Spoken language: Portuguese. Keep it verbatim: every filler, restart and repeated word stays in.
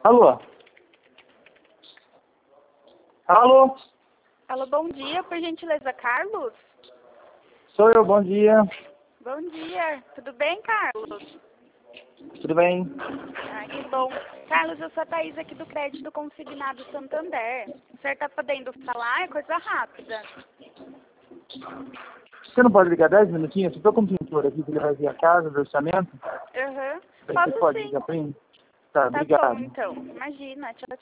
Alô? Alô? Alô, bom dia, por gentileza, Carlos? Sou eu, bom dia. Bom dia, tudo bem, Carlos? Tudo bem? Ah, que bom. Carlos, eu sou a Thaís aqui do Crédito Consignado Santander. O senhor tá podendo falar? É coisa rápida. Você não pode ligar dez minutinhos? Eu estou com o pintor aqui que ele vai vir a casa do orçamento. Aham. Você Posso pode sim. ligar para mim? Tá, Tá bom, obrigado. então. Imagina, tchau,